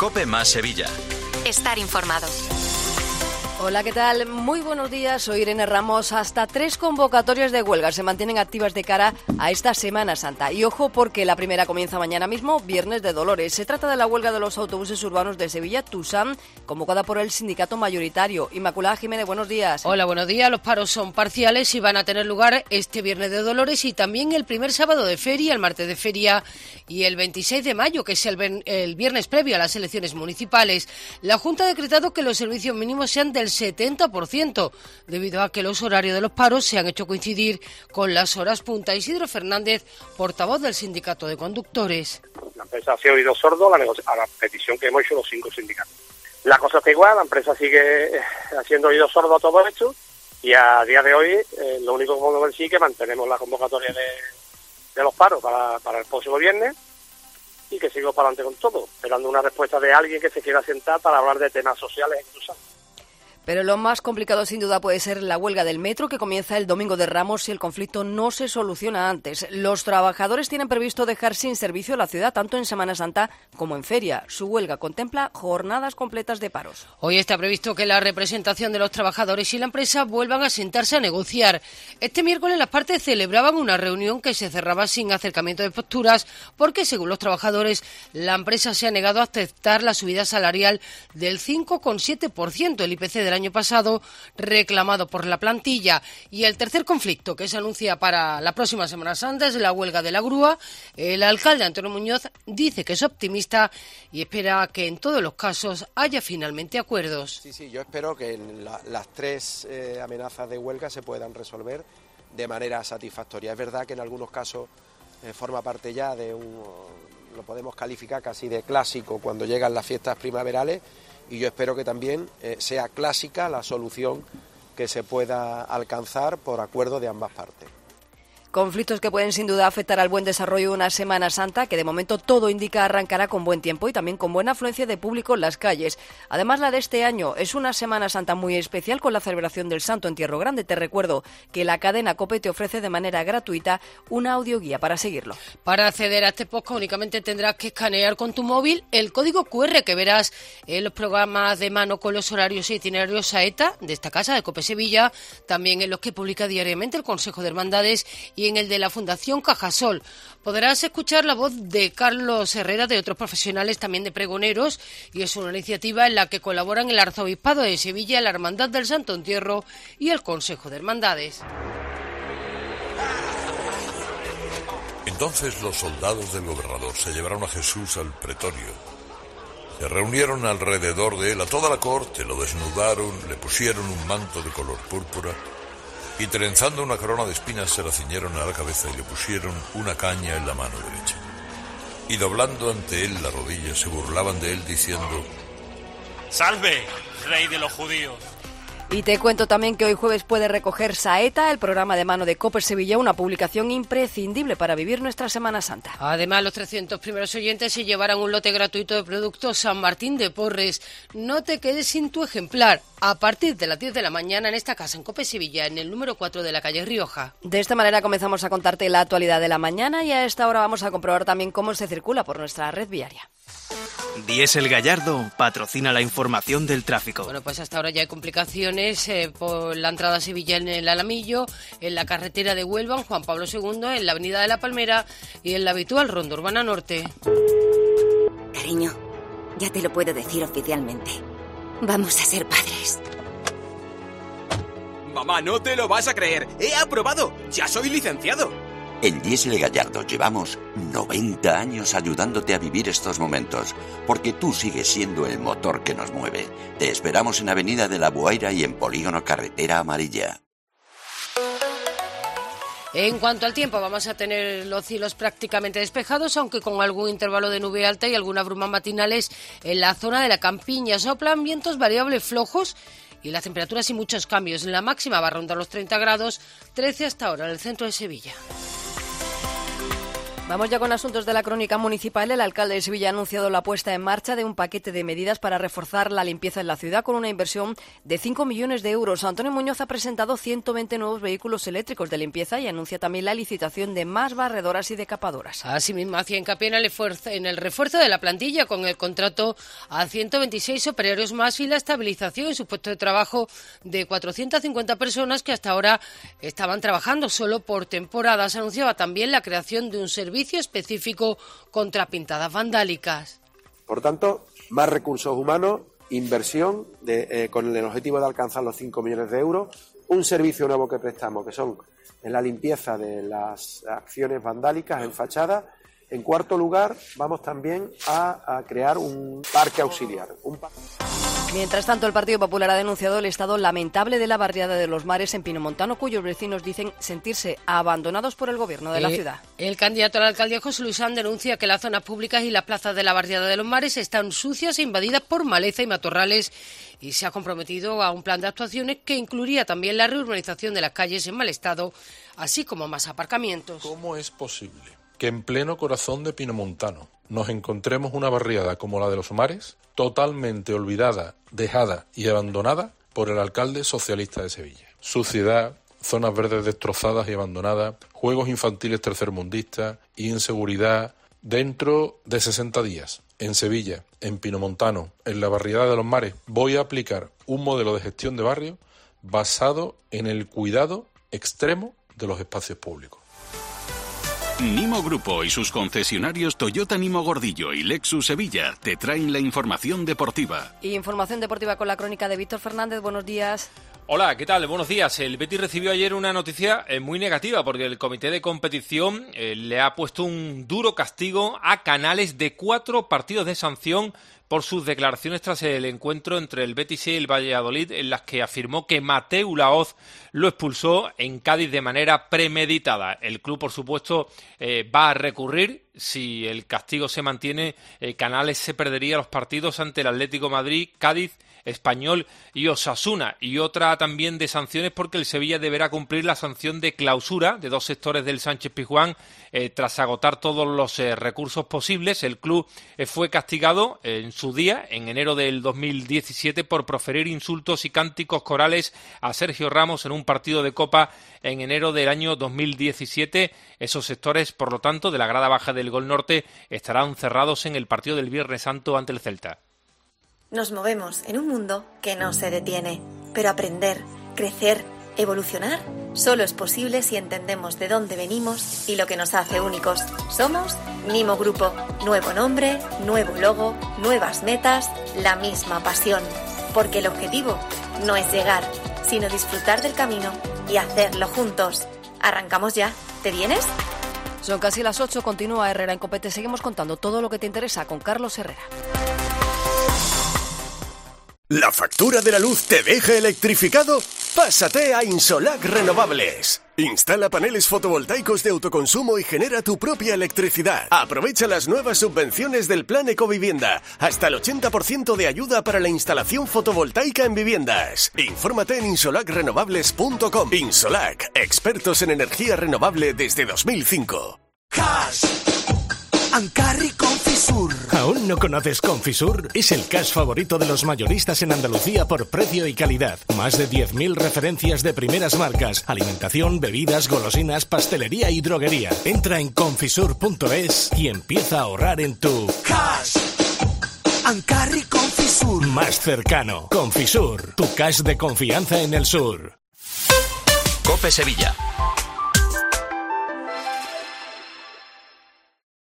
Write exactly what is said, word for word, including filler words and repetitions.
COPE más Sevilla. Estar informado. Hola, ¿qué tal? Muy buenos días, soy Irene Ramos. Hasta tres convocatorias de huelga se mantienen activas de cara a esta Semana Santa. Y ojo, porque la primera comienza mañana mismo, Viernes de Dolores. Se trata de la huelga de los autobuses urbanos de Sevilla, TUSAM, convocada por el sindicato mayoritario. Inmaculada Jiménez, buenos días. Hola, buenos días. Los paros son parciales y van a tener lugar este Viernes de Dolores y también el primer sábado de feria, el martes de feria y el veintiséis de mayo, que es el, el viernes previo a las elecciones municipales. La Junta ha decretado que los servicios mínimos sean del setenta por ciento, debido a que los horarios de los paros se han hecho coincidir con las horas punta. Isidro Fernández, portavoz del sindicato de conductores. La empresa ha sido oído sordo a la, a la petición que hemos hecho los cinco sindicatos. La cosa está igual, la empresa sigue haciendo oído sordo a todo esto y a día de hoy eh, lo único que podemos decir es que mantenemos la convocatoria de, de los paros para, para el próximo viernes y que sigo para adelante con todo, esperando una respuesta de alguien que se quiera sentar para hablar de temas sociales incluso. Pero lo más complicado sin duda puede ser la huelga del metro, que comienza el domingo de Ramos si el conflicto no se soluciona antes. Los trabajadores tienen previsto dejar sin servicio la ciudad tanto en Semana Santa como en feria. Su huelga contempla jornadas completas de paros. Hoy está previsto que la representación de los trabajadores y la empresa vuelvan a sentarse a negociar. Este miércoles las partes celebraban una reunión que se cerraba sin acercamiento de posturas porque, según los trabajadores, la empresa se ha negado a aceptar la subida salarial del cinco coma siete por ciento, el I P C de del año pasado, reclamado por la plantilla. Y el tercer conflicto que se anuncia para la próxima Semana Santa es la huelga de la grúa. El alcalde Antonio Muñoz dice que es optimista y espera que en todos los casos haya finalmente acuerdos. Sí, sí, yo espero que la, las tres eh, amenazas de huelga se puedan resolver de manera satisfactoria. Es verdad que en algunos casos eh, forma parte ya de un, lo podemos calificar casi de clásico cuando llegan las fiestas primaverales, y yo espero que también eh, sea clásica la solución que se pueda alcanzar por acuerdo de ambas partes. Conflictos que pueden sin duda afectar al buen desarrollo de una Semana Santa que de momento todo indica arrancará con buen tiempo y también con buena afluencia de público en las calles. Además, la de este año es una Semana Santa muy especial con la celebración del Santo Entierro Grande. Te recuerdo que la cadena COPE te ofrece de manera gratuita una audioguía para seguirlo. Para acceder a este podcast únicamente tendrás que escanear con tu móvil el código cu erre que verás en los programas de mano con los horarios e itinerarios Saeta de esta casa de COPE Sevilla, también en los que publica diariamente el Consejo de Hermandades y en el de la Fundación Cajasol. Podrás escuchar la voz de Carlos Herrera, de otros profesionales también de pregoneros, y es una iniciativa en la que colaboran el Arzobispado de Sevilla, la Hermandad del Santo Entierro y el Consejo de Hermandades. Entonces los soldados del gobernador se llevaron a Jesús al pretorio. Se reunieron alrededor de él a toda la corte, lo desnudaron, le pusieron un manto de color púrpura y trenzando una corona de espinas se la ciñeron a la cabeza y le pusieron una caña en la mano derecha. Y doblando ante él la rodilla se burlaban de él diciendo: ¡Salve, rey de los judíos! Y te cuento también que hoy jueves puede recoger Saeta, el programa de mano de COPE Sevilla, una publicación imprescindible para vivir nuestra Semana Santa. Además, los trescientos primeros oyentes se llevarán un lote gratuito de productos San Martín de Porres. No te quedes sin tu ejemplar. A partir de las diez de la mañana en esta casa, en COPE Sevilla, en el número cuatro de la calle Rioja. De esta manera comenzamos a contarte la actualidad de la mañana y a esta hora vamos a comprobar también cómo se circula por nuestra red viaria. Diesel Gallardo patrocina la información del tráfico. Bueno, pues hasta ahora ya hay complicaciones eh, por la entrada a Sevilla en el Alamillo, en la carretera de Huelva, en Juan Pablo segundo, en la avenida de la Palmera y en la habitual Ronda Urbana Norte. Cariño, ya te lo puedo decir oficialmente. Vamos a ser padres. Mamá, no te lo vas a creer. ¡He aprobado! ¡Ya soy licenciado! En Diesel Gallardo llevamos noventa años ayudándote a vivir estos momentos, porque tú sigues siendo el motor que nos mueve. Te esperamos en Avenida de la Buaira y en Polígono Carretera Amarilla. En cuanto al tiempo, vamos a tener los cielos prácticamente despejados, aunque con algún intervalo de nube alta y algunas brumas matinales en la zona de la campiña. Soplan vientos variables flojos y las temperaturas sin muchos cambios. La máxima va a rondar los treinta grados, trece hasta ahora en el centro de Sevilla. Vamos ya con asuntos de la crónica municipal. El alcalde de Sevilla ha anunciado la puesta en marcha de un paquete de medidas para reforzar la limpieza en la ciudad con una inversión de cinco millones de euros. Antonio Muñoz ha presentado ciento veinte nuevos vehículos eléctricos de limpieza y anuncia también la licitación de más barredoras y decapadoras. Asimismo, hacía hincapié en el, esfuerzo, en el refuerzo de la plantilla con el contrato a ciento veintiséis operarios más y la estabilización en su puesto de trabajo de cuatrocientas cincuenta personas que hasta ahora estaban trabajando solo por temporadas. Anunciaba también la creación de un servicio específico contra pintadas vandálicas. Por tanto, más recursos humanos, inversión de, eh, con el objetivo de alcanzar los cinco millones de euros, un servicio nuevo que prestamos, que son en la limpieza de las acciones vandálicas en fachada. En cuarto lugar, vamos también a, a crear un parque auxiliar. Un par... Mientras tanto, el Partido Popular ha denunciado el estado lamentable de la barriada de Los Mares en Pinomontano, cuyos vecinos dicen sentirse abandonados por el gobierno de eh, la ciudad. El candidato a la alcaldía, José Luis Sanz, denuncia que las zonas públicas y las plazas de la barriada de Los Mares están sucias e invadidas por maleza y matorrales y se ha comprometido a un plan de actuaciones que incluiría también la reurbanización de las calles en mal estado, así como más aparcamientos. ¿Cómo es posible que en pleno corazón de Pinomontano nos encontremos una barriada como la de Los Mares, totalmente olvidada, dejada y abandonada por el alcalde socialista de Sevilla? Suciedad, zonas verdes destrozadas y abandonadas, juegos infantiles tercermundistas, inseguridad. Dentro de sesenta días, en Sevilla, en Pinomontano, en la barriada de Los Mares, voy a aplicar un modelo de gestión de barrio basado en el cuidado extremo de los espacios públicos. Nimo Grupo y sus concesionarios Toyota Nimo Gordillo y Lexus Sevilla te traen la información deportiva. Y información deportiva con la crónica de Víctor Fernández. Buenos días. Hola, ¿qué tal? Buenos días. El Betis recibió ayer una noticia eh, muy negativa porque el comité de competición eh, le ha puesto un duro castigo a Canales de cuatro partidos de sanción por sus declaraciones tras el encuentro entre el Betis y el Valladolid, en las que afirmó que Mateu Laoz lo expulsó en Cádiz de manera premeditada. El club, por supuesto, eh, va a recurrir. Si el castigo se mantiene, eh, Canales se perdería los partidos ante el Atlético de Madrid, Cádiz, Español y Osasuna. Y otra también de sanciones porque el Sevilla deberá cumplir la sanción de clausura de dos sectores del Sánchez Pizjuán eh, tras agotar todos los eh, recursos posibles. El club eh, fue castigado eh, en su día, en enero del dos mil diecisiete, por proferir insultos y cánticos corales a Sergio Ramos en un partido de Copa en enero del año dos mil diecisiete. Esos sectores, por lo tanto, de la grada baja del Gol Norte estarán cerrados en el partido del Viernes Santo ante el Celta. Nos movemos en un mundo que no se detiene, pero aprender, crecer, evolucionar, solo es posible si entendemos de dónde venimos y lo que nos hace únicos. Somos Nimo Grupo. Nuevo nombre, nuevo logo, nuevas metas, la misma pasión. Porque el objetivo no es llegar, sino disfrutar del camino y hacerlo juntos. Arrancamos ya. ¿Te vienes? Son casi las ocho, continúa Herrera en Cope. Te seguimos contando todo lo que te interesa con Carlos Herrera. ¿La factura de la luz te deja electrificado? Pásate a Insolac Renovables. Instala paneles fotovoltaicos de autoconsumo y genera tu propia electricidad. Aprovecha las nuevas subvenciones del Plan Ecovivienda. Hasta el ochenta por ciento de ayuda para la instalación fotovoltaica en viviendas. Infórmate en insolac renovables punto com. Insolac, expertos en energía renovable desde dos mil cinco. Cash. Ancarri Confisur. ¿Aún no conoces Confisur? Es el cash favorito de los mayoristas en Andalucía por precio y calidad. Más de diez mil referencias de primeras marcas. Alimentación, bebidas, golosinas, pastelería y droguería. Entra en confisur punto es y empieza a ahorrar en tu cash. Ancarri Confisur. Más cercano. Confisur, tu cash de confianza en el sur. Cope Sevilla.